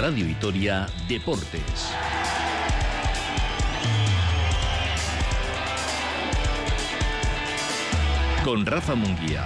Radio Vitoria Deportes. Con Rafa Munguía.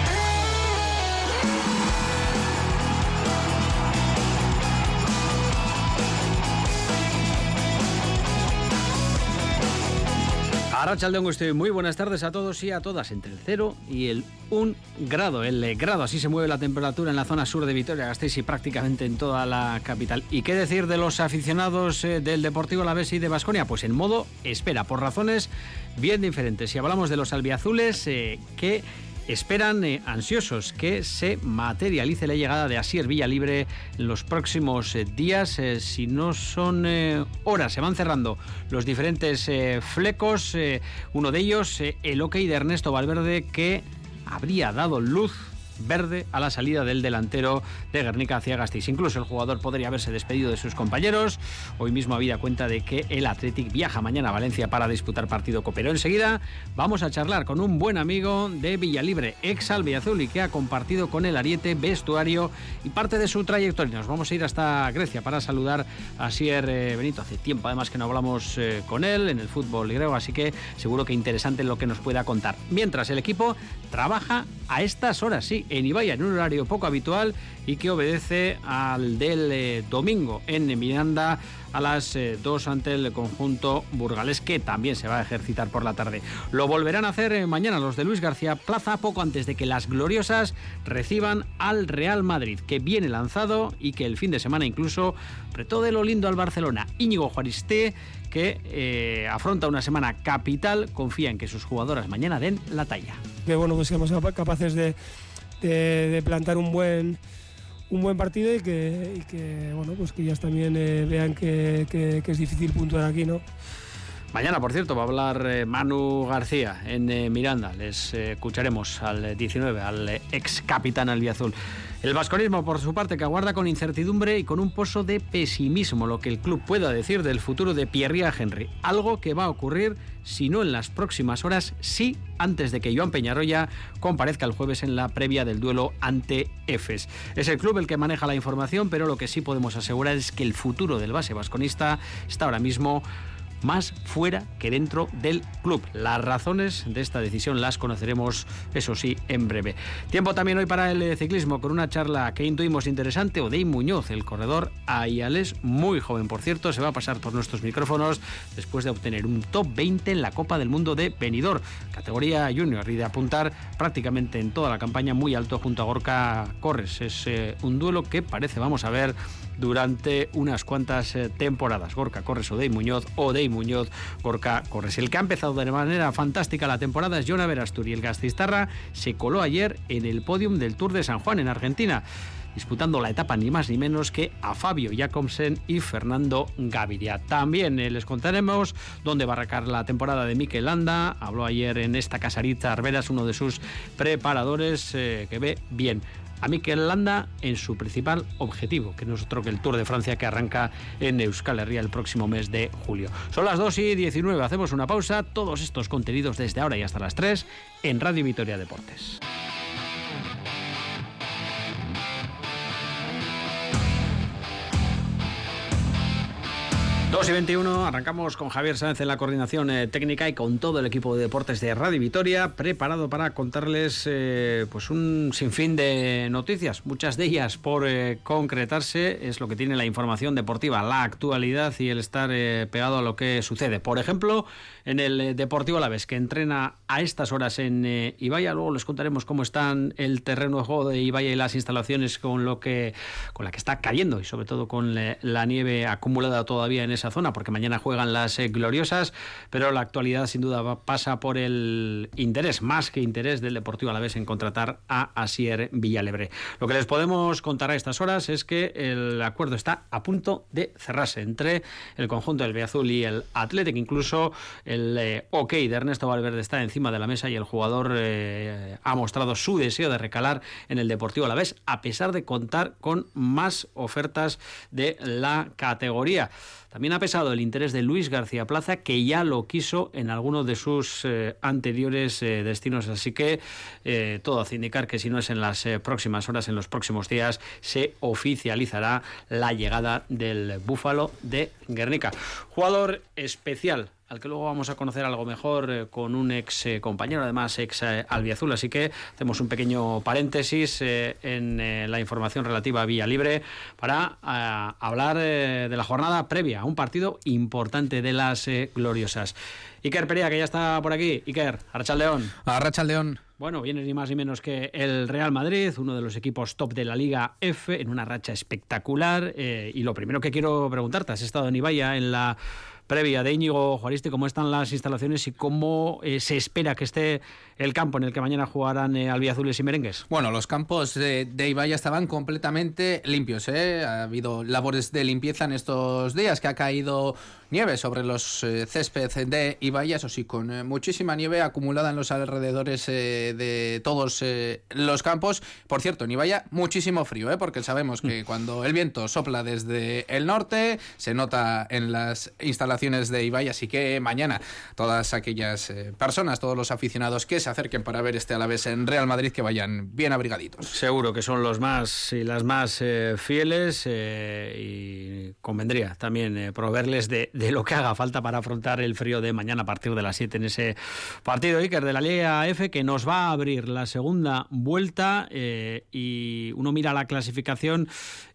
Arratsaldeon Guzti, muy buenas tardes a todos y a todas. Entre el 0 y el 1 grado. El grado, así se mueve la temperatura en la zona sur de Vitoria-Gasteiz y prácticamente en toda la capital. ¿Y qué decir de los aficionados del Deportivo Alavés y de Baskonia? Pues en modo espera, por razones bien diferentes. Si hablamos de los albiazules, que esperan ansiosos que se materialice la llegada de Asier Villalibre en los próximos días. Si no son horas, se van cerrando los diferentes flecos. Uno de ellos, el ok de Ernesto Valverde, que habría dado luz verde a la salida del delantero de Guernica hacia Gasteiz. Incluso el jugador podría haberse despedido de sus compañeros. Hoy mismo habida cuenta de que el Athletic viaja mañana a Valencia para disputar partido copero. Enseguida vamos a charlar con un buen amigo de Villalibre, ex albiazul, y que ha compartido con el ariete vestuario y parte de su trayectoria. Nos vamos a ir hasta Grecia para saludar a Asier Benito. Hace tiempo además que no hablamos con él en el fútbol griego, así que seguro que interesante lo que nos pueda contar. Mientras el equipo trabaja a estas horas, sí, en Ibaia, en un horario poco habitual y que obedece al del domingo en Miranda a las 2 ante el conjunto burgalés, que también se va a ejercitar por la tarde. Lo volverán a hacer mañana los de Luis García Plaza, poco antes de que las gloriosas reciban al Real Madrid, que viene lanzado y que el fin de semana incluso apretó de lo lindo al Barcelona. Íñigo Juaristé, que afronta una semana capital, confía en que sus jugadoras mañana den la talla. Que bueno, pues seamos capaces de plantar un buen partido y que bueno, pues que ellas también vean que es difícil puntuar aquí, ¿no? Mañana, por cierto, va a hablar Manu García en Miranda. Les escucharemos al 19, al ex capitán albiazul. El vasconismo, por su parte, que aguarda con incertidumbre y con un pozo de pesimismo lo que el club pueda decir del futuro de Pierre Henry. Algo que va a ocurrir, si no en las próximas horas, sí antes de que Joan Peñarroya comparezca el jueves en la previa del duelo ante Efes. Es el club el que maneja la información, pero lo que sí podemos asegurar es que el futuro del base vasconista está ahora mismo más fuera que dentro del club. Las razones de esta decisión las conoceremos, eso sí, en breve. Tiempo también hoy para el ciclismo, con una charla que intuimos interesante. Odey Muñoz, el corredor aialés, muy joven por cierto, se va a pasar por nuestros micrófonos después de obtener un top 20 en la Copa del Mundo de Benidorm, categoría junior, y de apuntar prácticamente en toda la campaña muy alto junto a Gorka Corres. Es un duelo que parece vamos a ver durante unas cuantas temporadas. Gorka Corres, Odey Muñoz, Gorka Corres. El que ha empezado de manera fantástica la temporada es Jon Aberasturi. El gasteiztarra se coló ayer en el podium del Tour de San Juan en Argentina, disputando la etapa ni más ni menos que a Fabio Jakobsen y Fernando Gaviria. También les contaremos dónde va a arrancar la temporada de Mikel Landa. Habló ayer en esta casarita Arberas, uno de sus preparadores, que ve bien a Mikel Landa en su principal objetivo, que no es otro que el Tour de Francia, que arranca en Euskal Herria el próximo mes de julio. Son las 2:19, hacemos una pausa. Todos estos contenidos desde ahora y hasta las 3 en Radio Vitoria Deportes. 2:21, arrancamos con Javier Sáenz en la coordinación técnica y con todo el equipo de deportes de Radio Vitoria, preparado para contarles pues un sinfín de noticias, muchas de ellas por concretarse. Es lo que tiene la información deportiva, la actualidad y el estar pegado a lo que sucede. Por ejemplo, en el Deportivo Alavés, que entrena a estas horas en Ibaia. Luego les contaremos cómo están el terreno de juego de Ibaia y las instalaciones con la que está cayendo, y sobre todo con la nieve acumulada todavía en esa zona, porque mañana juegan las gloriosas. Pero la actualidad sin duda pasa por el interés, más que interés, del Deportivo Alavés en contratar a Asier Villalibre. Lo que les podemos contar a estas horas es que el acuerdo está a punto de cerrarse entre el conjunto del albiazul y el Athletic. Incluso el ok de Ernesto Valverde está encima de la mesa y el jugador ha mostrado su deseo de recalar en el Deportivo Alavés, a pesar de contar con más ofertas de la categoría. También también ha pesado el interés de Luis García Plaza, que ya lo quiso en alguno de sus anteriores destinos. Así que todo hace indicar que si no es en las próximas horas, en los próximos días, se oficializará la llegada del Búfalo de Guernica. Jugador especial, al que luego vamos a conocer algo mejor con un ex compañero, además ex albiazul. Así que hacemos un pequeño paréntesis en la información relativa a Villa Libre para hablar de la jornada previa a un partido importante de las gloriosas. Iker Perea, que ya está por aquí. Iker, Arratsaldeon. Arratsaldeon. Bueno, viene ni más ni menos que el Real Madrid, uno de los equipos top de la Liga F, en una racha espectacular. Y lo primero que quiero preguntarte, has estado en Ibaya en la previa de Íñigo Juaristi, ¿cómo están las instalaciones y cómo se espera que esté el campo en el que mañana jugarán albiazules y merengues? Bueno, los campos de Ibaya estaban completamente limpios, ¿eh? Ha habido labores de limpieza en estos días, que ha caído nieve sobre los césped de Ibaya, eso sí, con muchísima nieve acumulada en los alrededores de todos los campos. Por cierto, en Ibaya muchísimo frío, porque sabemos que cuando el viento sopla desde el norte se nota en las instalaciones de Ibaya, así que mañana todas aquellas personas, todos los aficionados que se acerquen para ver este Alavés en Real Madrid, que vayan bien abrigaditos. Seguro que son los más y las más fieles, y convendría también proveerles de lo que haga falta para afrontar el frío de mañana a partir de las 7 en ese partido, Iker, de la Liga F, que nos va a abrir la segunda vuelta, y uno mira la clasificación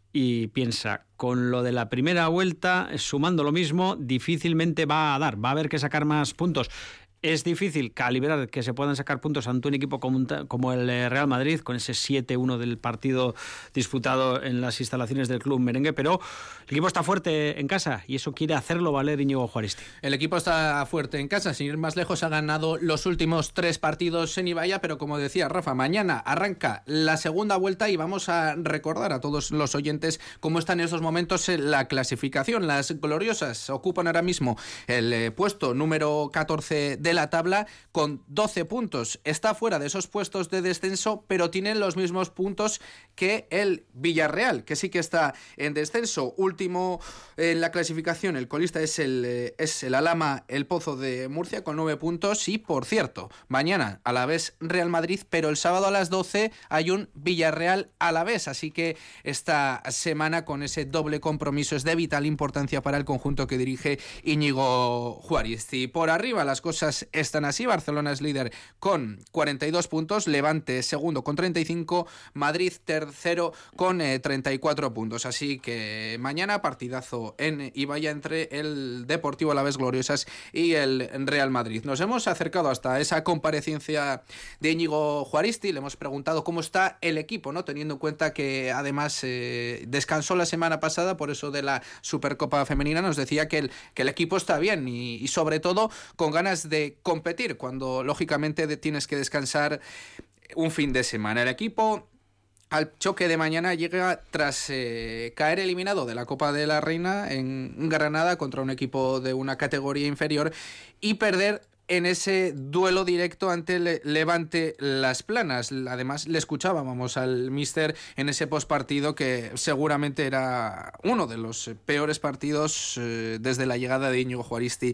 y piensa, con lo de la primera vuelta, sumando lo mismo, difícilmente va a dar, va a haber que sacar más puntos. Es difícil calibrar que se puedan sacar puntos ante un equipo como el Real Madrid, con ese 7-1 del partido disputado en las instalaciones del club merengue, pero el equipo está fuerte en casa y eso quiere hacerlo valer Íñigo Juaristi. El equipo está fuerte en casa, sin ir más lejos, ha ganado los últimos 3 partidos en Ibaya, pero como decía Rafa, mañana arranca la segunda vuelta y vamos a recordar a todos los oyentes cómo está en estos momentos la clasificación. Las gloriosas ocupan ahora mismo el puesto número 14 de la tabla con 12 puntos. Está fuera de esos puestos de descenso, pero tienen los mismos puntos que el Villarreal, que sí que está en descenso. Último en la clasificación, el colista es el Alhama, el Pozo de Murcia, con 9 puntos. Y, por cierto, mañana Alavés Real Madrid, pero el sábado a las 12 hay un Villarreal Alavés, así que esta semana con ese doble compromiso es de vital importancia para el conjunto que dirige Íñigo Juaristi. Por arriba las cosas están así: Barcelona es líder con 42 puntos, Levante segundo con 35, Madrid tercero con 34 puntos. Así que mañana partidazo en Ibaya entre el Deportivo Alavés Gloriosas y el Real Madrid. Nos hemos acercado hasta esa comparecencia de Íñigo Juaristi, le hemos preguntado cómo está el equipo, ¿no? Teniendo en cuenta que además descansó la semana pasada por eso de la Supercopa Femenina. Nos decía que el equipo está bien y sobre todo con ganas de competir cuando lógicamente tienes que descansar un fin de semana. El equipo al choque de mañana llega tras caer eliminado de la Copa de la Reina en Granada contra un equipo de una categoría inferior y perder en ese duelo directo ante el Levante Las Planas. Además, le escuchábamos al míster en ese postpartido, que seguramente era uno de los peores partidos desde la llegada de Íñigo Juaristi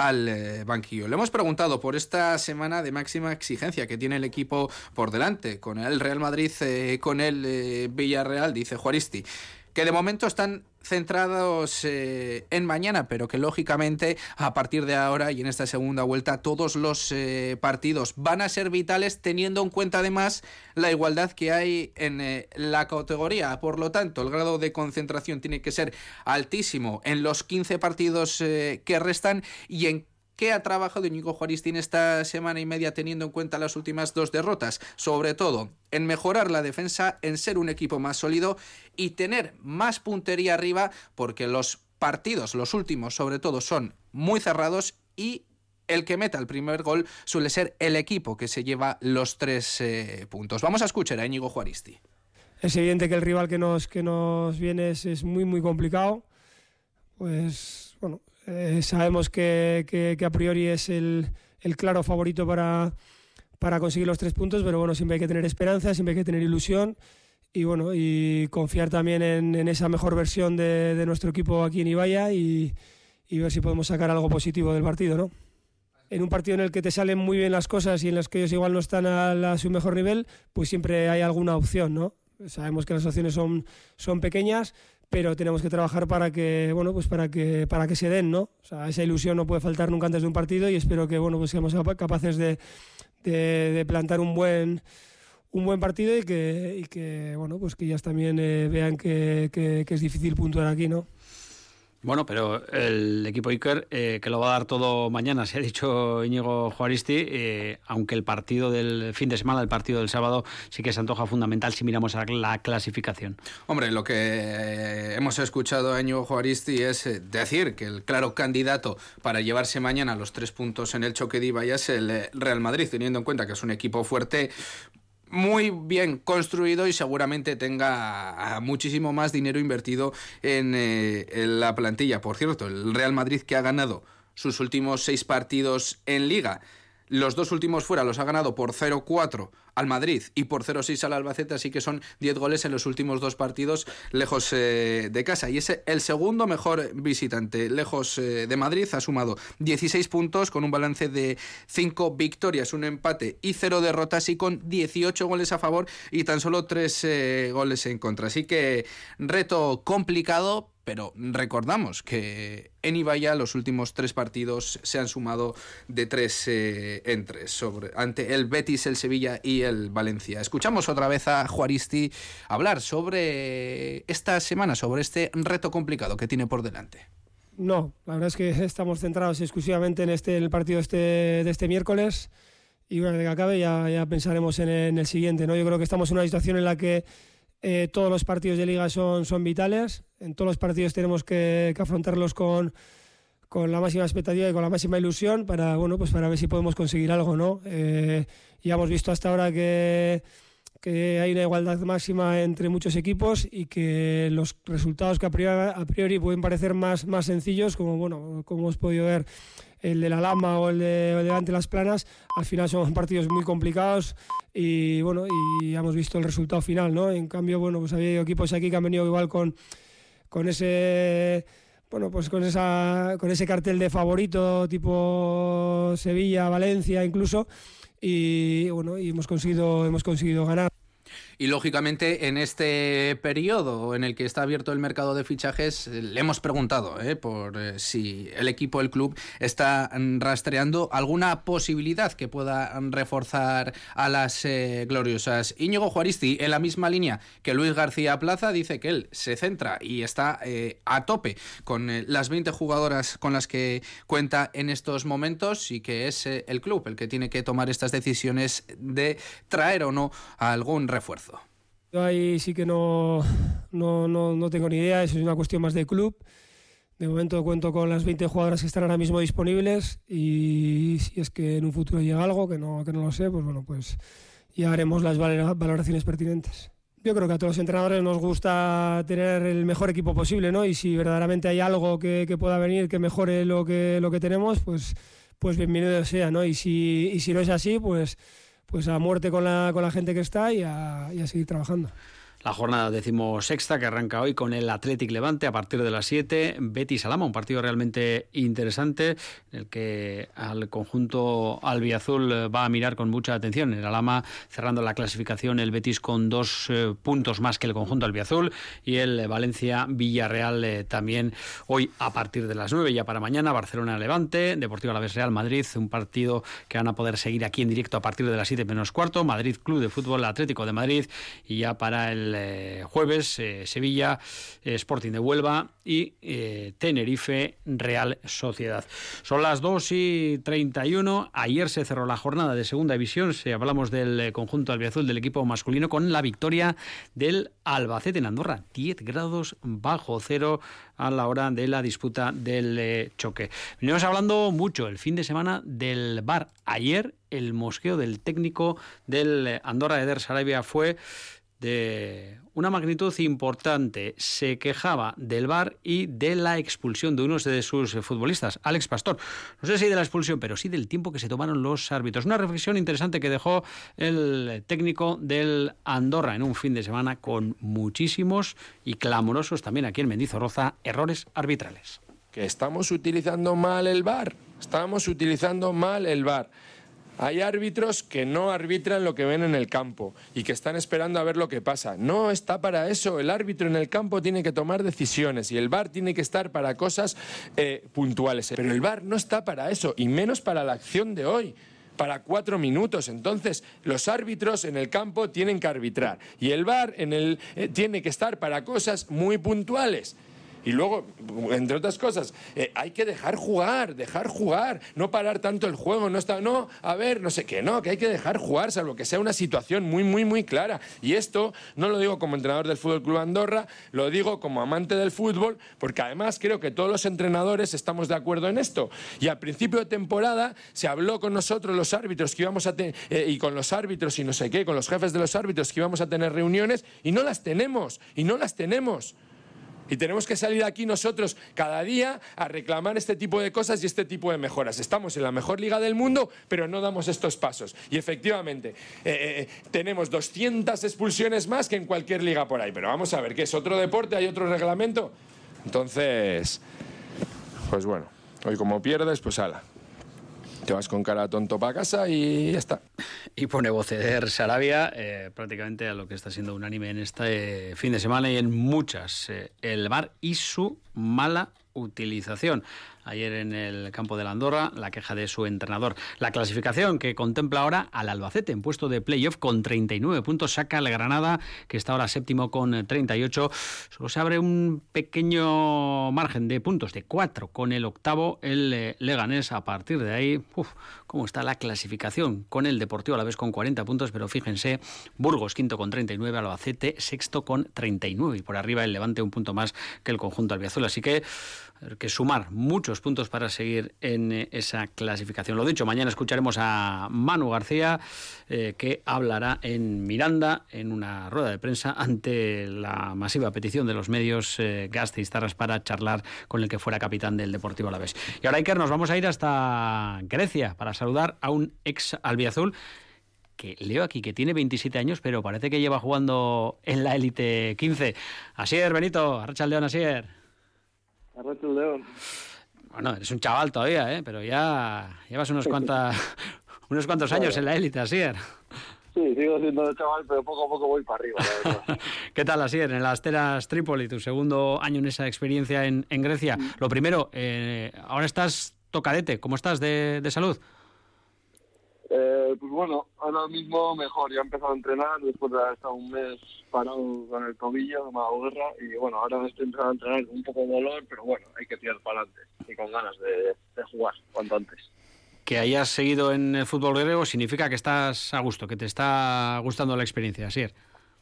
al banquillo. Le hemos preguntado por esta semana de máxima exigencia que tiene el equipo por delante, con el Real Madrid, con el Villarreal. Dice Juaristi que de momento están centrados en mañana, pero que lógicamente a partir de ahora y en esta segunda vuelta todos los partidos van a ser vitales, teniendo en cuenta además la igualdad que hay en la categoría. Por lo tanto, el grado de concentración tiene que ser altísimo en los 15 partidos que restan. Y en ¿qué ha trabajado Íñigo Juaristi en esta semana y media, teniendo en cuenta las últimas 2 derrotas? Sobre todo en mejorar la defensa, en ser un equipo más sólido y tener más puntería arriba, porque los partidos, los últimos sobre todo, son muy cerrados y el que meta el primer gol suele ser el equipo que se lleva los 3 puntos. Vamos a escuchar a Íñigo Juaristi. Es evidente que el rival que nos viene es muy, muy complicado. Pues bueno, sabemos que a priori es el claro favorito para conseguir los 3 puntos, pero bueno, siempre hay que tener esperanza, siempre hay que tener ilusión y bueno, y confiar también en esa mejor versión de nuestro equipo aquí en Ibaya y ver si podemos sacar algo positivo del partido, ¿no? En un partido en el que te salen muy bien las cosas y en las que ellos igual no están a su mejor nivel, pues siempre hay alguna opción, ¿no? Sabemos que las opciones son pequeñas, pero tenemos que trabajar para que, bueno, pues para que se den, ¿no? O sea, esa ilusión no puede faltar nunca antes de un partido y espero que, bueno, pues seamos capaces de plantar un buen partido y que bueno, pues que ellas también vean que es difícil puntuar aquí, ¿no? Bueno, pero el equipo Iker, que lo va a dar todo mañana, se ha dicho Íñigo Juaristi, aunque el partido del fin de semana, el partido del sábado, sí que se antoja fundamental si miramos a la clasificación. Hombre, lo que hemos escuchado a Íñigo Juaristi es decir que el claro candidato para llevarse mañana los 3 puntos en el choque de Ibaya es el Real Madrid, teniendo en cuenta que es un equipo fuerte, muy bien construido y seguramente tenga muchísimo más dinero invertido en la plantilla. Por cierto, el Real Madrid, que ha ganado sus últimos 6 partidos en Liga, los 2 últimos fuera los ha ganado por 0-4 al Madrid y por 0-6 al Albacete, así que son 10 goles en los últimos 2 partidos lejos de casa. Y es el segundo mejor visitante lejos de Madrid. Ha sumado 16 puntos con un balance de 5 victorias, 1 empate y 0 derrotas, y con 18 goles a favor y tan solo 3 goles en contra. Así que reto complicado, pero recordamos que en Ibaya los últimos 3 partidos se han sumado de 3 en 3 ante el Betis, el Sevilla y el Valencia. Escuchamos otra vez a Juaristi hablar sobre esta semana, sobre este reto complicado que tiene por delante. No, la verdad es que estamos centrados exclusivamente en el partido de este miércoles, y una vez que acabe ya pensaremos en el siguiente, ¿no? Yo creo que estamos en una situación en la que todos los partidos de Liga son vitales. En todos los partidos tenemos que afrontarlos con la máxima expectativa y con la máxima ilusión para ver si podemos conseguir algo, ¿no? Ya hemos visto hasta ahora que hay una igualdad máxima entre muchos equipos y que los resultados que a priori pueden parecer más sencillos, como hemos podido ver el de la Lama o el de Levante Las Planas, al final son partidos muy complicados y hemos visto el resultado final, ¿no? En cambio, pues había equipos aquí que han venido igual con ese cartel de favorito tipo Sevilla, Valencia incluso, y hemos conseguido ganar. Y lógicamente en este periodo en el que está abierto el mercado de fichajes le hemos preguntado por si el equipo, el club, está rastreando alguna posibilidad que pueda reforzar a las gloriosas. Íñigo Juaristi, en la misma línea que Luis García Plaza, dice que él se centra y está a tope con las 20 jugadoras con las que cuenta en estos momentos, y que es el club el que tiene que tomar estas decisiones de traer o no a algún refuerzo. Yo ahí sí que no tengo ni idea, eso es una cuestión más de club. De momento cuento con las 20 jugadoras que están ahora mismo disponibles, y si es que en un futuro llega algo que no lo sé, pues ya haremos las valoraciones pertinentes. Yo creo que a todos los entrenadores nos gusta tener el mejor equipo posible, ¿no? Y si verdaderamente hay algo que pueda venir que mejore lo que tenemos, pues bienvenido sea, ¿no? Y si no es así, pues a muerte con la gente que está y a seguir trabajando. La jornada 16ª que arranca hoy con el Athletic Levante a partir de las 7, Betis Alhama, un partido realmente interesante en el que al conjunto albiazul va a mirar con mucha atención. El Alhama cerrando la clasificación, el Betis con 2 puntos más que el conjunto albiazul, y el Valencia Villarreal también hoy a partir de las 9. Ya para mañana Barcelona Levante, Deportivo Alavés Real Madrid, un partido que van a poder seguir aquí en directo a partir de las 7:15, Madrid Club de Fútbol Atlético de Madrid, y ya para el jueves Sevilla Sporting de Huelva y Tenerife Real Sociedad. Son las 2:31. Ayer se cerró la jornada de segunda división. Hablamos del conjunto albiazul, del equipo masculino, con la victoria del Albacete en Andorra, 10 grados bajo cero a la hora de la disputa del choque. Venimos hablando mucho el fin de semana del VAR. Ayer el mosqueo del técnico del Andorra, Eder Sarabia, fue de una magnitud importante. Se quejaba del VAR y de la expulsión de uno de sus futbolistas, Alex Pastor. No sé si de la expulsión, pero sí del tiempo que se tomaron los árbitros. Una reflexión interesante que dejó el técnico del Andorra en un fin de semana con muchísimos y clamorosos también aquí en Mendizorroza errores arbitrales. que estamos utilizando mal el VAR. Estamos utilizando mal el VAR. Hay árbitros que no arbitran lo que ven en el campo y que están esperando a ver lo que pasa. No está para eso. El árbitro en el campo tiene que tomar decisiones y el VAR tiene que estar para cosas puntuales. Pero el VAR no está para eso, y menos para la acción de hoy, para 4 minutos. Entonces, los árbitros en el campo tienen que arbitrar y el VAR tiene que estar para cosas muy puntuales. Y luego, entre otras cosas, hay que dejar jugar, no parar tanto el juego, no, a ver, no sé qué, no, que hay que dejar jugar, salvo que sea una situación muy, muy, muy clara. Y esto no lo digo como entrenador del Fútbol Club Andorra, lo digo como amante del fútbol, porque además creo que todos los entrenadores estamos de acuerdo en esto. Y al principio de temporada se habló con nosotros los árbitros que íbamos a y con los árbitros y no sé qué, con los jefes de los árbitros que íbamos a tener reuniones, y no las tenemos. Y tenemos que salir aquí nosotros cada día a reclamar este tipo de cosas y este tipo de mejoras. Estamos en la mejor liga del mundo, pero no damos estos pasos. Y efectivamente, tenemos 200 expulsiones más que en cualquier liga por ahí. Pero vamos a ver, ¿qué es otro deporte? ¿Hay otro reglamento? Entonces, pues bueno, hoy como pierdes, pues ala. Te vas con cara tonto para casa y ya está. Y pone voceder Sarabia prácticamente a lo que está siendo unánime en este fin de semana y en muchas. El VAR y su mala utilización. Ayer en el campo de la Andorra, la queja de su entrenador. La clasificación que contempla ahora al Albacete en puesto de playoff con 39 puntos. Saca al Granada, que está ahora séptimo con 38. Solo se abre un pequeño margen de puntos de 4 con el octavo, el Leganés. A partir de ahí, cómo está la clasificación con el Deportivo Alavés con 40 puntos, pero fíjense, Burgos quinto con 39, Albacete sexto con 39 y por arriba el Levante un punto más que el conjunto albiazul. Así que hay que sumar muchos puntos para seguir en esa clasificación. Lo dicho, mañana escucharemos a Manu García, que hablará en Miranda en una rueda de prensa ante la masiva petición de los medios gasteiztarras para charlar con el que fuera capitán del Deportivo Alavés. Y ahora, Iker, nos vamos a ir hasta Grecia para saludar a un ex albiazul que leo aquí que tiene 27 años, pero parece que lleva jugando en la élite 15. Asier, Benito, arratsaldeon, Asier. Arratsaldeon. Bueno, eres un chaval todavía, pero ya llevas unos cuantos años en la élite, Asier. Sí, sigo siendo chaval, pero poco a poco voy para arriba, la verdad. ¿Qué tal, Asier? En las Asteras Trípoli, tu segundo año en esa experiencia en Grecia. Lo primero, ahora estás tocadete, ¿cómo estás de salud? Pues bueno, ahora mismo mejor, ya he empezado a entrenar después de haber estado un mes parado con el tobillo, me ha dado guerra, y bueno, ahora me estoy empezando a entrenar con un poco de dolor, pero bueno, hay que tirar para adelante y con ganas de jugar cuanto antes. Que hayas seguido en el fútbol griego significa que estás a gusto, que te está gustando la experiencia, Asier.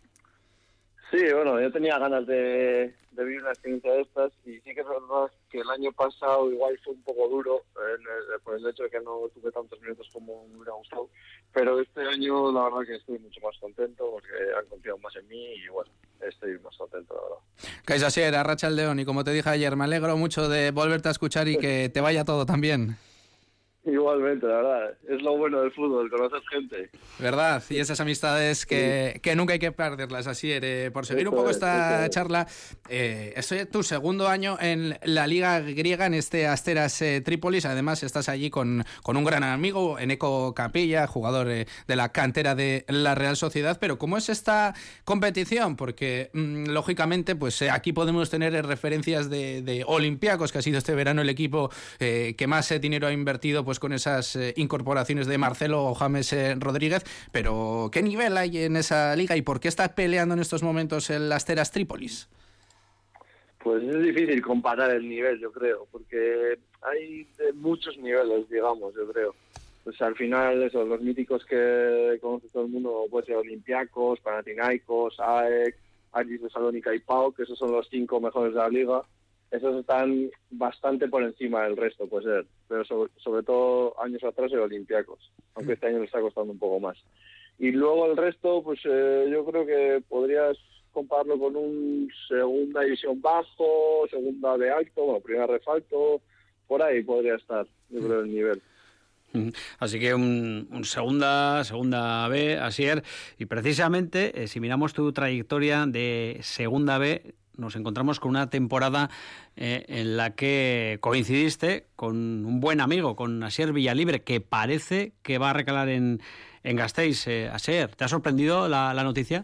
Sí, bueno, yo tenía ganas de vivir una experiencia de estas y sí que es verdad que el año pasado igual fue un poco duro por el hecho de que no tuve tantos minutos como me hubiera gustado, pero este año la verdad que estoy mucho más contento porque han confiado más en mí y bueno, estoy más contento, la verdad. Kais Asier, arratsaldeon, y como te dije ayer, me alegro mucho de volverte a escuchar y que te vaya todo tan bien. Igualmente, la verdad, es lo bueno del fútbol, conocer gente. ¿Verdad? Y esas amistades que nunca hay que perderlas. Así, por seguir un poco esta charla, esto es tu segundo año en la Liga Griega, en este Asteras Trípolis. Además, estás allí con un gran amigo, Eneko Capilla, jugador de la cantera de la Real Sociedad. Pero ¿cómo es esta competición? Porque, lógicamente, pues aquí podemos tener referencias de Olympiacos, que ha sido este verano el equipo que más dinero ha invertido pues con esas incorporaciones de Marcelo o James Rodríguez, pero ¿qué nivel hay en esa liga y por qué está peleando en estos momentos el Asteras Trípolis? Pues es difícil comparar el nivel, yo creo, porque hay de muchos niveles, digamos, yo creo. Pues al final, eso, los míticos que conoce todo el mundo, puede ser Olympiacos, Panathinaikos, AEK, Aris de Salónica y PAOK, que esos son los 5 mejores de la liga. Esos están bastante por encima del resto, puede ser, pero sobre todo años atrás el Olympiacos, aunque este año le está costando un poco más. Y luego el resto, pues yo creo que podrías compararlo con un segunda división bajo, segunda de alto, bueno, primera ref alto, por ahí podría estar, yo creo, el nivel. Así que un segunda B, Asier, y precisamente si miramos tu trayectoria de segunda B, nos encontramos con una temporada en la que coincidiste con un buen amigo, con Asier Villalibre, que parece que va a recalar en Gasteiz. Asier, ¿te ha sorprendido la noticia?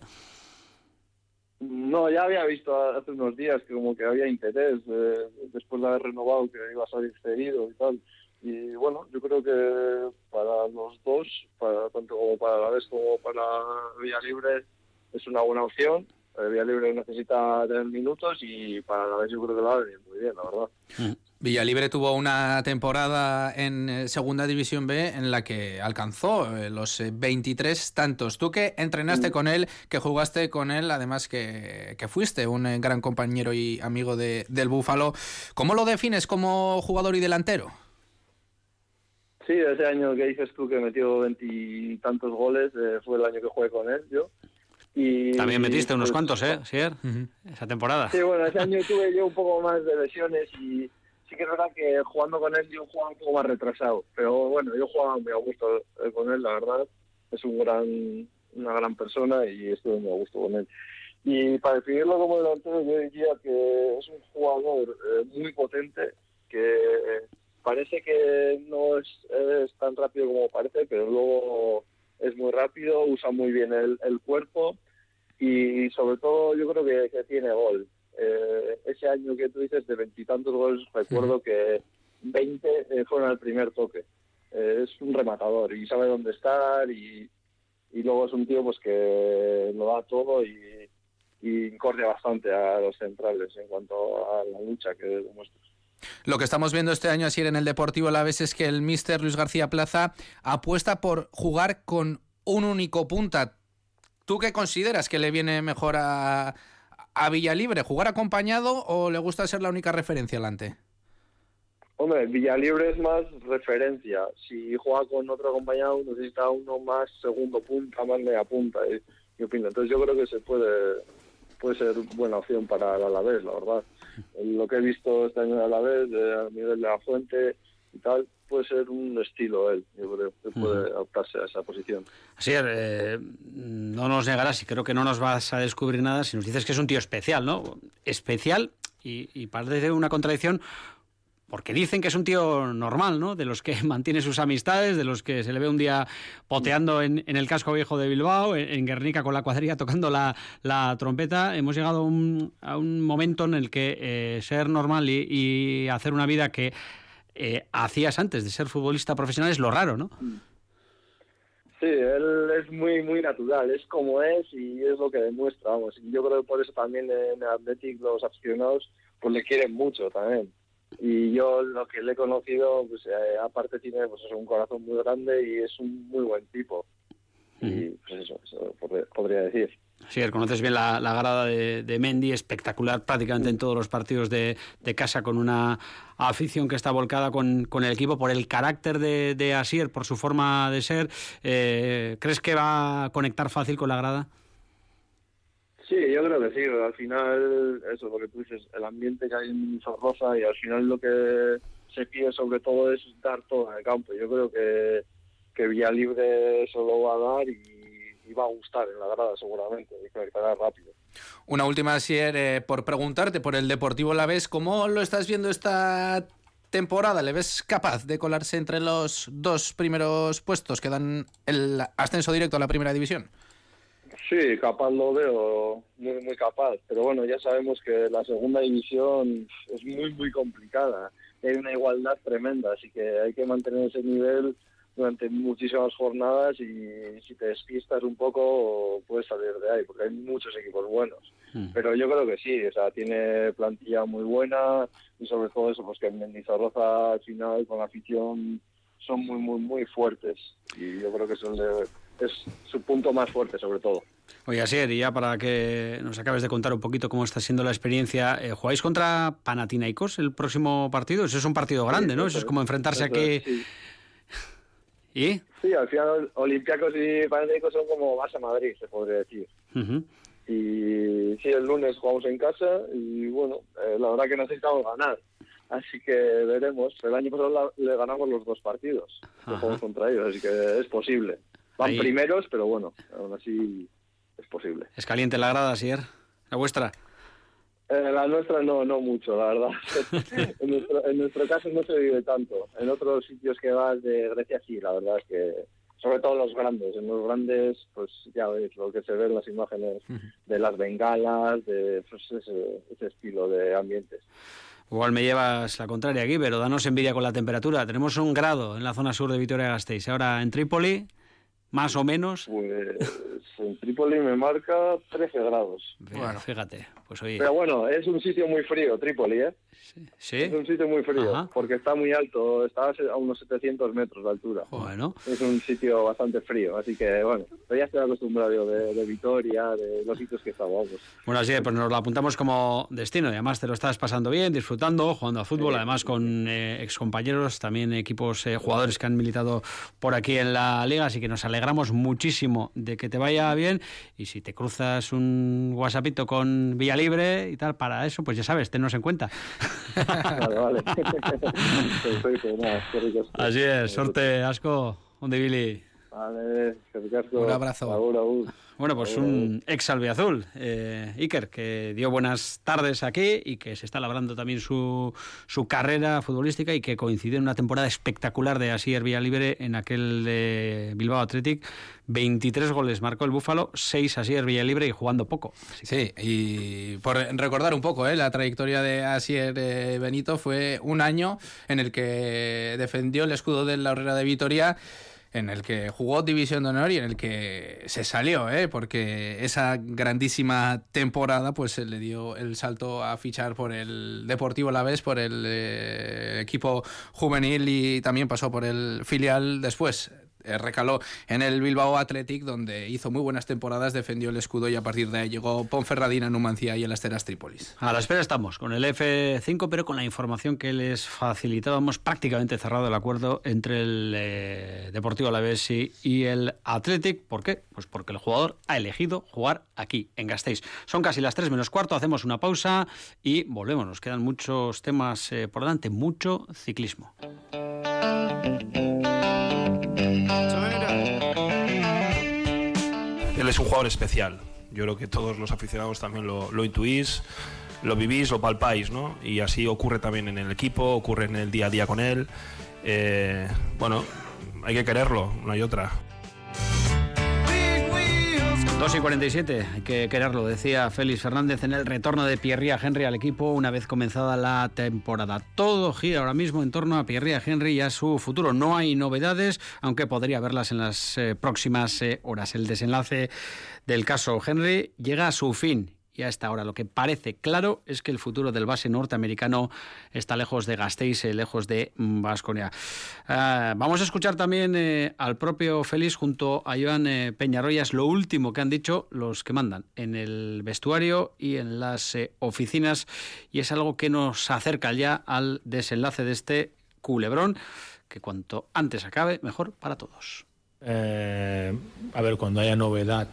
No, ya había visto hace unos días que como que había interés después de haber renovado, que iba a salir cedido y tal. Y bueno, yo creo que para los dos, tanto como para la vez como para Villalibre, es una buena opción. Villalibre necesita tener minutos y para la vez yo creo que lo va a venir muy bien, la verdad. Villalibre tuvo una temporada en Segunda División B en la que alcanzó los 23 tantos. Tú que entrenaste con él, que jugaste con él, además que fuiste un gran compañero y amigo del Búfalo, ¿cómo lo defines como jugador y delantero? Sí, ese año que dices tú que metió 20 y tantos goles, fue el año que jugué con él yo. Y también metiste unos cuantos, Asier, esa temporada. Sí, bueno, ese año tuve yo un poco más de lesiones y sí que es verdad que jugando con él yo jugaba un poco más retrasado, pero bueno, yo jugaba muy a gusto con él, la verdad. Es una gran persona y estuve muy a gusto con él. Y para definirlo como delantero, yo diría que es un jugador muy potente, que parece que no es tan rápido como parece, pero luego es muy rápido, usa muy bien el cuerpo y sobre todo yo creo que tiene gol. Ese año que tú dices de 20 y tantos goles, recuerdo que 20 fueron al primer toque. Es un rematador y sabe dónde estar y luego es un tío pues que lo da todo y incordia bastante a los centrales en cuanto a la lucha que demuestra. Lo que estamos viendo este año así en el Deportivo Alavés es que el míster Luis García Plaza apuesta por jugar con un único punta. ¿Tú qué consideras que le viene mejor a Villalibre? ¿Jugar acompañado o le gusta ser la única referencia delante? Hombre, Villalibre es más referencia. Si juega con otro acompañado necesita uno más segundo punta, más media punta, y opino. Entonces yo creo que puede ser buena opción para el Alavés, la verdad. Lo que he visto este año en el Alavés, a nivel de la Fuente y tal, puede ser un estilo él, yo creo que puede adaptarse a esa posición. Asier, no nos negarás y creo que no nos vas a descubrir nada si nos dices que es un tío especial, ¿no? Especial y parece una contradicción porque dicen que es un tío normal, ¿no? De los que mantiene sus amistades, de los que se le ve un día poteando en el casco viejo de Bilbao, en Guernica con la cuadrilla tocando la trompeta. Hemos llegado a un momento en el que ser normal y hacer una vida que hacías antes de ser futbolista profesional es lo raro, ¿no? Sí, él es muy muy natural, es como es y es lo que demuestra, vamos. Y yo creo que por eso también en Athletic los aficionados pues le quieren mucho también. Y yo lo que le he conocido, pues aparte tiene pues un corazón muy grande y es un muy buen tipo. Y pues eso podría decir. Sí, conoces bien la grada de Mendy, espectacular prácticamente en todos los partidos de casa, con una afición que está volcada con el equipo, por el carácter de Asier, por su forma de ser. ¿Crees que va a conectar fácil con la grada? Sí, yo creo que sí. Al final, eso, lo que tú dices, el ambiente que hay en Zaragoza y al final lo que se pide sobre todo es dar todo en el campo. Yo creo que Villalibre eso lo va a dar y va a gustar en la grada seguramente y conectará rápido. Una última, Asier, por preguntarte por el Deportivo Alavés, ¿cómo lo estás viendo esta temporada? ¿Le ves capaz de colarse entre los dos primeros puestos que dan el ascenso directo a la Primera División? Sí, capaz lo veo, muy muy capaz, pero bueno, ya sabemos que la Segunda División es muy muy complicada, hay una igualdad tremenda, así que hay que mantener ese nivel durante muchísimas jornadas y si te despistas un poco puedes salir de ahí, porque hay muchos equipos buenos. Pero yo creo que sí, o sea, tiene plantilla muy buena y sobre todo eso, pues que en Mendizorroza al final con la afición son muy muy muy fuertes y yo creo que es su punto más fuerte sobre todo. Oye, Asier, y ya para que nos acabes de contar un poquito cómo está siendo la experiencia, ¿jugáis contra Panathinaikos el próximo partido? Eso es un partido grande, sí, ¿no? Eso es como enfrentarse a que... Sí. ¿Y? Sí, al final Olympiacos y Panathinaikos son como Barça Madrid, se podría decir. Y sí, el lunes jugamos en casa y bueno, la verdad que necesitamos ganar. Así que veremos. El año pasado le ganamos los dos partidos que jugamos contra ellos, así que es posible. Van ahí primeros, pero bueno, aún así es posible. ¿Es caliente la grada, Asier? ¿La vuestra? La nuestra no mucho, la verdad. en nuestro caso no se vive tanto. En otros sitios que vas de Grecia sí, la verdad es que, sobre todo los grandes. En los grandes, pues ya veis lo que se ve en las imágenes de las bengalas, de pues, ese estilo de ambientes. Igual me llevas la contraria aquí, pero danos envidia con la temperatura. Tenemos 1 grado en la zona sur de Vitoria-Gasteiz. Ahora en Trípoli, más o menos. Pues en Trípoli me marca 13 grados. Bueno, fíjate, pues oye. Pero bueno, es un sitio muy frío, Trípoli, ¿eh? Sí. Es un sitio muy frío, Ajá. porque está muy alto, está a unos 700 metros de altura. Bueno. Es un sitio bastante frío, así que bueno, pero ya estoy acostumbrado de Vitoria, de los sitios que estábamos. Bueno, así pues nos lo apuntamos como destino y además te lo estás pasando bien, disfrutando, jugando a fútbol, Sí. además con excompañeros, también equipos, jugadores que han militado por aquí en la liga, así que nos alegramos muchísimo de que te vaya bien y si te cruzas un WhatsAppito con Villalibre y tal, para eso, pues ya sabes, tennos en cuenta. Vale. Perfecto, nada, qué rico. Así es, sorte, asko, onde ibili. Vale, qué ricasco. Un abrazo. Agur. Bueno, pues un ex albiazul, Iker, que dio buenas tardes aquí y que se está labrando también su carrera futbolística y que coincide en una temporada espectacular de Asier Villalibre en aquel de Bilbao Athletic. 23 goles marcó el Búfalo, 6 Asier Villalibre y jugando poco. Sí, y por recordar un poco, la trayectoria de Asier Benito fue un año en el que defendió el escudo de la Horrera de Vitoria, en el que jugó División de Honor y en el que se salió, porque esa grandísima temporada pues se le dio el salto a fichar por el Deportivo Alavés, por el equipo juvenil y también pasó por el filial después. Recaló en el Bilbao Athletic, donde hizo muy buenas temporadas, defendió el escudo y a partir de ahí llegó Ponferradina, Numancia y el Asteras Trípolis. A la espera estamos con el F5, pero con la información que les facilitábamos, prácticamente cerrado el acuerdo entre el Deportivo Alavés y el Athletic. ¿Por qué? Pues porque el jugador ha elegido jugar aquí, en Gasteiz. Son casi las 3:15, hacemos una pausa y volvemos. Nos quedan muchos temas por delante, mucho ciclismo. Él es un jugador especial. Yo creo que todos los aficionados también lo intuís, lo vivís, lo palpáis, ¿no? Y así ocurre también en el equipo, ocurre en el día a día con él. Bueno, hay que quererlo, no hay otra. 2:47, hay que quererlo, decía Félix Fernández en el retorno de Pierre Henry al equipo una vez comenzada la temporada. Todo gira ahora mismo en torno a Pierre Henry y a su futuro. No hay novedades, aunque podría haberlas en las próximas horas. El desenlace del caso Henry llega a su fin. Y a esta hora lo que parece claro es que el futuro del base norteamericano está lejos de Gasteiz, lejos de Baskonia. Vamos a escuchar también al propio Félix junto a Joan Peñarroya. Lo último que han dicho los que mandan en el vestuario y en las oficinas, y es algo que nos acerca ya al desenlace de este culebrón, que cuanto antes acabe, mejor para todos. A ver, cuando haya novedad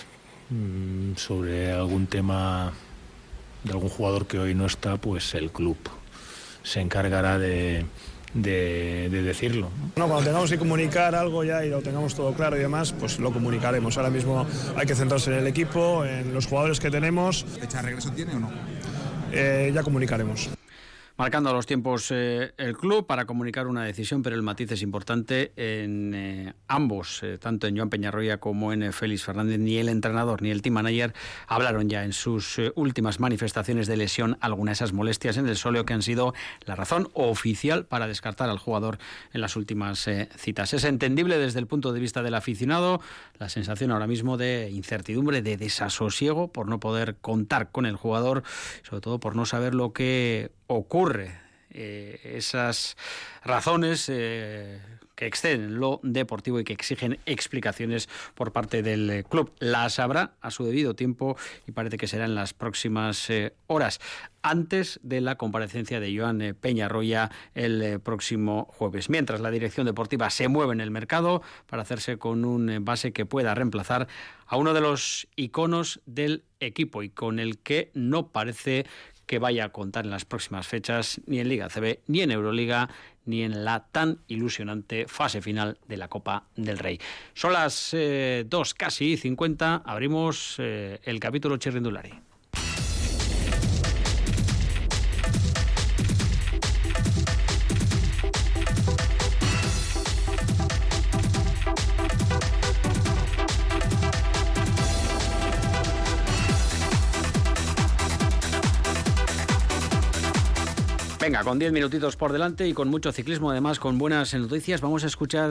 sobre algún tema de algún jugador que hoy no está, pues el club se encargará de decirlo. No, cuando tengamos que comunicar algo ya y lo tengamos todo claro y demás, pues lo comunicaremos. Ahora mismo hay que centrarse en el equipo, en los jugadores que tenemos. ¿Fecha de regreso tiene o no? Ya comunicaremos. Marcando los tiempos el club para comunicar una decisión, pero el matiz es importante en ambos, tanto en Joan Peñarroya como en Félix Fernández. Ni el entrenador ni el team manager hablaron ya en sus últimas manifestaciones de lesión alguna de esas molestias en el sóleo que han sido la razón oficial para descartar al jugador en las últimas citas. Es entendible desde el punto de vista del aficionado la sensación ahora mismo de incertidumbre, de desasosiego por no poder contar con el jugador, sobre todo por no saber lo que ocurre. Esas razones que exceden lo deportivo y que exigen explicaciones por parte del club. Las habrá a su debido tiempo y parece que será en las próximas horas, antes de la comparecencia de Joan Peñarroya el próximo jueves. Mientras la dirección deportiva se mueve en el mercado para hacerse con un base que pueda reemplazar a uno de los iconos del equipo y con el que no parece que vaya a contar en las próximas fechas ni en Liga CB, ni en Euroliga, ni en la tan ilusionante fase final de la Copa del Rey. Son las 2:50, abrimos el capítulo Txirrindulari. Venga, con 10 minutitos por delante y con mucho ciclismo, además con buenas noticias, vamos a escuchar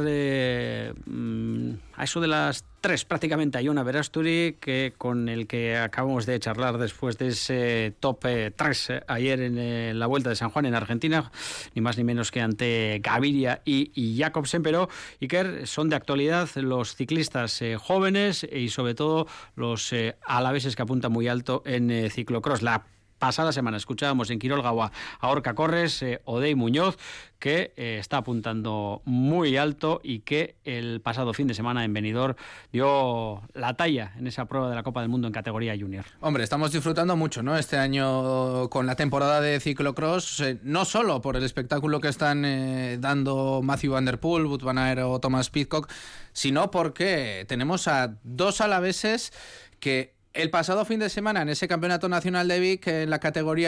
a eso de las 3 prácticamente a Jon Aberasturi, con el que acabamos de charlar después de ese top 3 ayer en la Vuelta de San Juan en Argentina, ni más ni menos que ante Gaviria y Jacobsen. Pero, Iker, son de actualidad los ciclistas jóvenes y sobre todo los alaveses que apuntan muy alto en ciclocross. La pasada semana escuchábamos en Quiroga a Gorka Corres, Odey Muñoz, que está apuntando muy alto y que el pasado fin de semana en Benidorm dio la talla en esa prueba de la Copa del Mundo en categoría junior. Hombre, estamos disfrutando mucho, ¿no? Este año con la temporada de ciclocross, no solo por el espectáculo que están dando Matthew Van Der Poel, Wout van Aert o Thomas Pidcock, sino porque tenemos a 2 alaveses que el pasado fin de semana en ese campeonato nacional de Vic en la categoría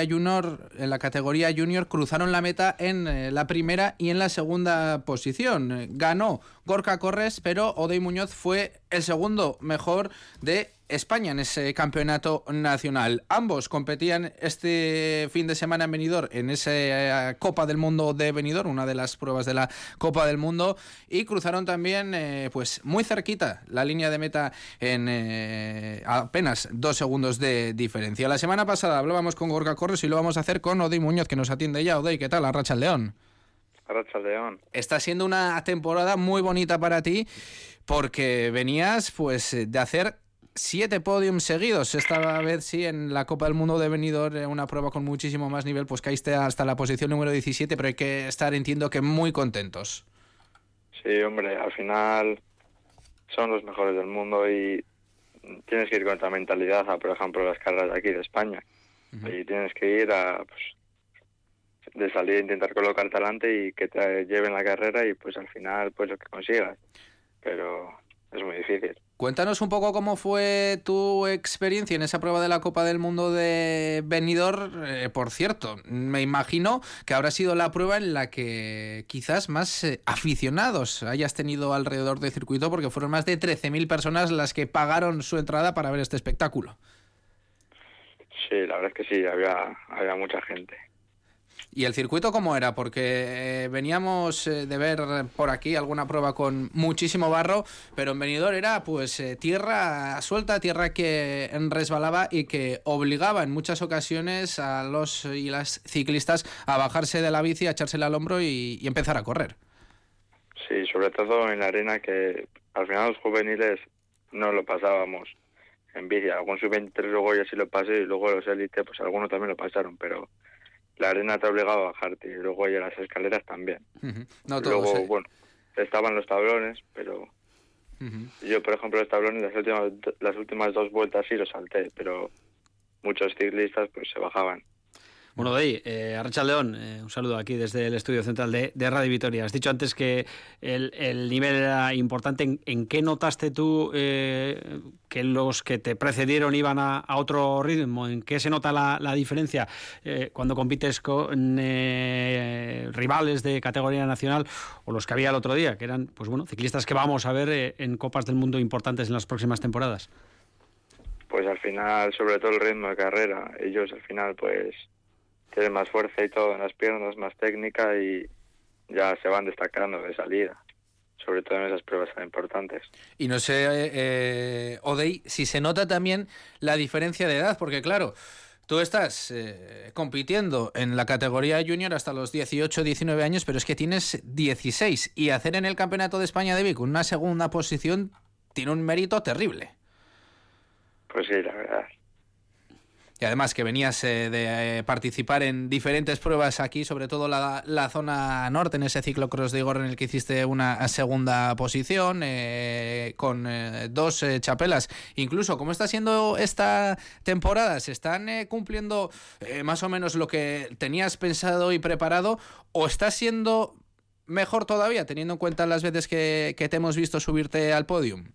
junior cruzaron la meta en la primera y en la segunda posición. Ganó Gorka Corres, pero Odey Muñoz fue el segundo mejor de España en ese campeonato nacional. Ambos competían este fin de semana en Benidorm, en esa Copa del Mundo de Benidorm, una de las pruebas de la Copa del Mundo, y cruzaron también pues muy cerquita la línea de meta en apenas 2 segundos de diferencia. La semana pasada hablábamos con Gorka Corres y lo vamos a hacer con Odey Muñoz, que nos atiende ya. Odey, ¿qué tal? Arracha el León. Arracha el León. Está siendo una temporada muy bonita para ti, porque venías pues de hacer 7 podiums seguidos. Esta vez sí, en la Copa del Mundo de Benidorm, una prueba con muchísimo más nivel, pues caíste hasta la posición número 17, pero hay que estar, entiendo que muy contentos. Sí, hombre, al final son los mejores del mundo y tienes que ir con esta mentalidad a, por ejemplo, las carreras de aquí de España. Uh-huh. Y tienes que ir a, pues, de salir a intentar colocarte adelante y que te lleven la carrera y pues al final pues lo que consigas. Pero es muy difícil. Cuéntanos un poco cómo fue tu experiencia en esa prueba de la Copa del Mundo de Benidorm. Por cierto, me imagino que habrá sido la prueba en la que quizás más aficionados hayas tenido alrededor del circuito, porque fueron más de 13.000 personas las que pagaron su entrada para ver este espectáculo. Sí, la verdad es que sí, había mucha gente. ¿Y el circuito cómo era? Porque veníamos de ver por aquí alguna prueba con muchísimo barro, pero en Benidorm era pues tierra suelta, tierra que resbalaba y que obligaba en muchas ocasiones a los y las ciclistas a bajarse de la bici, a echársela al hombro y empezar a correr. Sí, sobre todo en la arena, que al final los juveniles no lo pasábamos en bici. Algún sub-23 luego ya sí lo pasé y luego los élite pues algunos también lo pasaron, pero la arena te obligaba a bajarte y luego ya las escaleras también. Uh-huh. No todos, luego, bueno, estaban los tablones, pero yo, por ejemplo, los tablones las últimas 2 vueltas sí los salté, pero muchos ciclistas pues se bajaban. Bueno, de ahí, Arracha León, un saludo aquí desde el estudio central de Radio Vitoria. Has dicho antes que el nivel era importante. ¿En qué notaste tú que los que te precedieron iban a otro ritmo? ¿En qué se nota la diferencia cuando compites con rivales de categoría nacional o los que había el otro día, que eran pues bueno ciclistas que vamos a ver en Copas del Mundo importantes en las próximas temporadas? Pues al final, sobre todo el ritmo de carrera, ellos al final pues tienen más fuerza y todo en las piernas, más técnica y ya se van destacando de salida, sobre todo en esas pruebas tan importantes. Y no sé, Odey, si se nota también la diferencia de edad, porque claro, tú estás compitiendo en la categoría junior hasta los 18, 19 años, pero es que tienes 16 y hacer en el Campeonato de España de Vic una segunda posición tiene un mérito terrible. Pues sí, la verdad. Y además que venías de participar en diferentes pruebas aquí, sobre todo la zona norte, en ese ciclocross de Igor en el que hiciste una segunda posición, con 2 chapelas. Incluso, ¿cómo está siendo esta temporada? ¿Se están cumpliendo más o menos lo que tenías pensado y preparado? ¿O está siendo mejor todavía, teniendo en cuenta las veces que te hemos visto subirte al podium?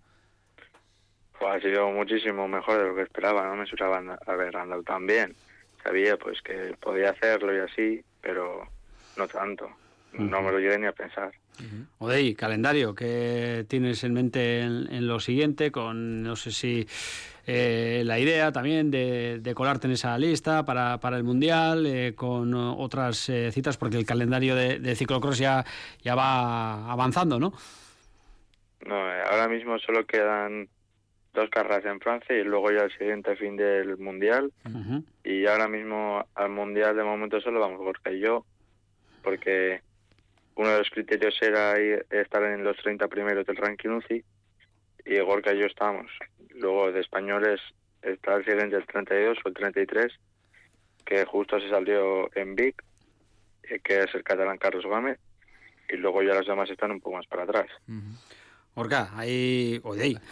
Pues ha sido muchísimo mejor de lo que esperaba, no me esperaba haber andado tan bien. Sabía pues que podía hacerlo y así, pero no tanto. no me lo llegué ni a pensar. Odey, calendario, ¿qué tienes en mente en lo siguiente? Con, no sé si la idea también de colarte en esa lista para el Mundial, con otras citas, porque el calendario de ciclocross ya va avanzando, ¿no? No, ahora mismo solo quedan 2 carreras en Francia y luego ya el siguiente fin del Mundial. Y ahora mismo al Mundial de momento solo vamos Gorka y yo, porque uno de los criterios era estar en los 30 primeros del ranking UCI y Gorka y yo estábamos. Luego de españoles está el siguiente, el 32 o el 33, que justo se salió en Vic, que es el catalán Carlos Gómez, y luego ya los demás están un poco más para atrás. Gorka, hay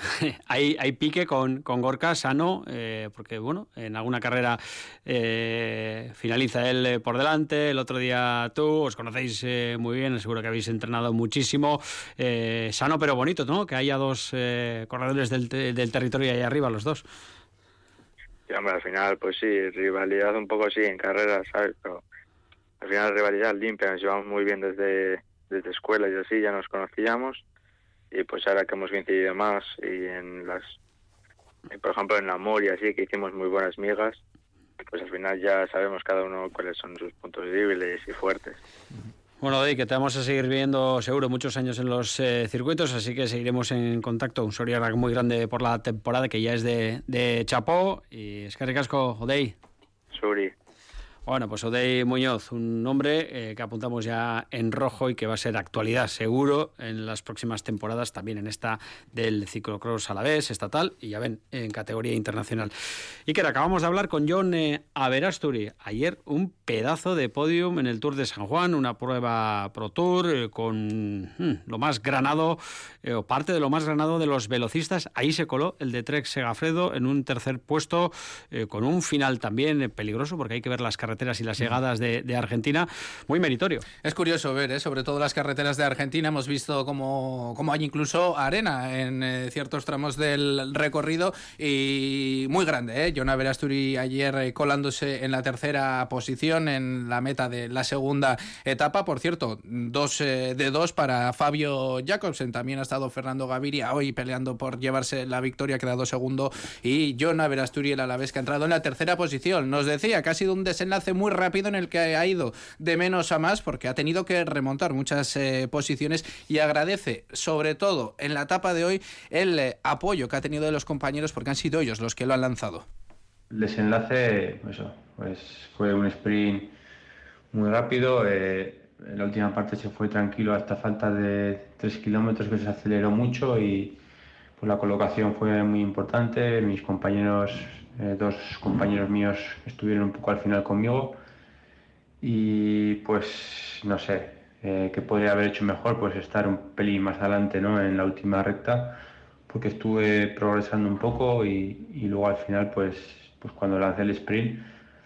pique con Gorka sano, porque bueno, en alguna carrera finaliza él por delante, el otro día tú, os conocéis muy bien, seguro que habéis entrenado muchísimo, sano pero bonito, ¿no? Que haya 2 corredores del territorio ahí arriba, los 2. Y hombre, al final, pues sí, rivalidad un poco sí en carreras, ¿sabes? Pero al final rivalidad limpia, nos llevamos muy bien desde escuela y así, ya nos conocíamos. Y pues ahora que hemos coincidido más y por ejemplo en la Mori así, que hicimos muy buenas migas, pues al final ya sabemos cada uno cuáles son sus puntos débiles y fuertes. Bueno, Odey, que te vamos a seguir viendo seguro muchos años en los circuitos, así que seguiremos en contacto. Un soriarrak muy grande por la temporada, que ya es de chapó, y eskerrik asko, Odey. Suri. Bueno, pues Odey Muñoz, un nombre que apuntamos ya en rojo y que va a ser actualidad seguro en las próximas temporadas, también en esta del ciclocross alavés, estatal, y ya ven, en categoría internacional. Y que acabamos de hablar con Jon Aberasturi. Ayer un pedazo de podium en el Tour de San Juan, una prueba Pro Tour con lo más granado, o parte de lo más granado de los velocistas. Ahí se coló el de Trek Segafredo en un tercer puesto, con un final también peligroso, porque hay que ver las carreteras y las llegadas de Argentina, muy meritorio. Es curioso ver, sobre todo las carreteras de Argentina, hemos visto como hay incluso arena en ciertos tramos del recorrido, y muy grande, Jon Aberasturi ayer colándose en la tercera posición en la meta de la segunda etapa. Por cierto, 2 de 2 para Fabio Jacobsen, también ha estado Fernando Gaviria hoy peleando por llevarse la victoria, ha quedado segundo, y Jon Aberasturi, el alavés, que ha entrado en la tercera posición. Nos decía que ha sido un desenlace muy rápido en el que ha ido de menos a más, porque ha tenido que remontar muchas posiciones, y agradece sobre todo en la etapa de hoy el apoyo que ha tenido de los compañeros, porque han sido ellos los que lo han lanzado. El desenlace pues fue un sprint muy rápido, en la última parte se fue tranquilo hasta falta de 3 kilómetros, que se aceleró mucho, y pues la colocación fue muy importante. Mis compañeros, 2 compañeros míos estuvieron un poco al final conmigo, y pues no sé, ¿qué podría haber hecho mejor? Pues estar un pelín más adelante, ¿no?, en la última recta, porque estuve progresando un poco, y luego al final pues cuando lancé el sprint,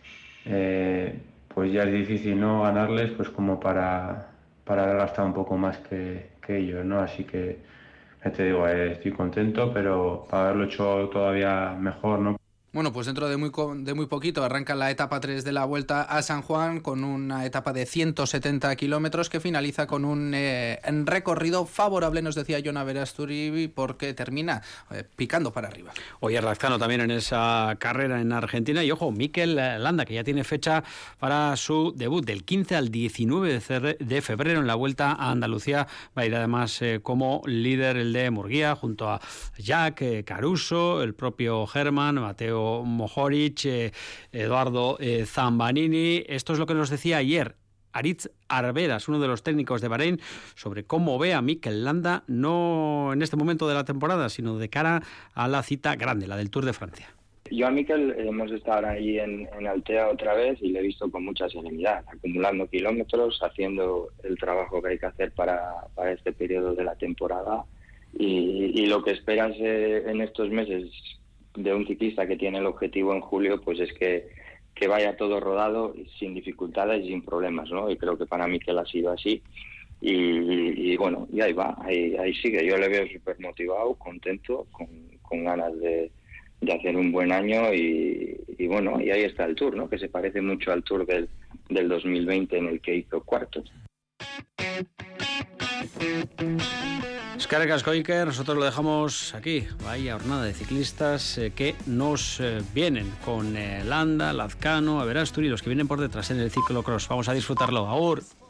pues ya es difícil, ¿no?, ganarles, pues como para haber gastado un poco más que ellos, ¿no? Así que ya te digo, estoy contento, pero para haberlo hecho todavía mejor, ¿no? Bueno, pues dentro de muy poquito arranca la etapa 3 de la Vuelta a San Juan, con una etapa de 170 kilómetros que finaliza con un recorrido favorable, nos decía Jon Aberasturi, porque termina picando para arriba. Oye, Razcano también en esa carrera en Argentina, y ojo, Mikel Landa, que ya tiene fecha para su debut del 15 al 19 de febrero en la Vuelta a Andalucía. Va a ir además como líder el de Murguía, junto a Jack Caruso, el propio Germán, Mateo Mohoric, Eduardo Zambanini. Esto es lo que nos decía ayer Aritz Arberas, uno de los técnicos de Bahrein, sobre cómo ve a Mikel Landa, no en este momento de la temporada, sino de cara a la cita grande, la del Tour de Francia. Yo a Mikel hemos estado ahí en Altea otra vez y le he visto con mucha serenidad, acumulando kilómetros, haciendo el trabajo que hay que hacer para este periodo de la temporada, y lo que esperas en estos meses de un ciclista que tiene el objetivo en julio, pues es que vaya todo rodado, sin dificultades y sin problemas, ¿no? Y creo que para Mikel ha sido así, y bueno, y ahí va, ahí sigue. Yo le veo súper motivado, contento, con ganas de hacer un buen año, y bueno, y ahí está el Tour, ¿no?, que se parece mucho al Tour del 2020 en el que hizo cuarto. Eskerrik asko, Iker. Nosotros lo dejamos aquí. Vaya jornada de ciclistas que nos vienen con Landa, Lazcano, Aberasturi y los que vienen por detrás en el ciclocross. Vamos a disfrutarlo. Agur.